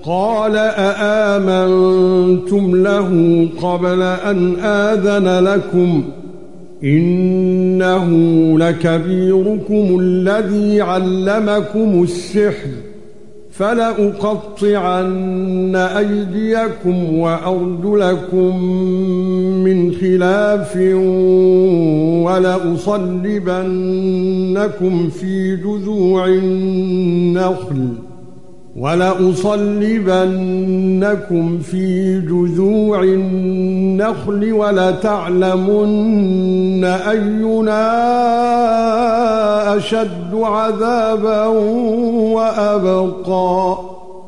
قال أآمنتم له قبل أن آذن لكم إنه لكبيركم الذي علمكم السحر فلأقطعن أيديكم وأرجلكم من خلاف ولأصلبنكم في جذوع النخل ولتعلمن أينا أشد عذابا وأبقى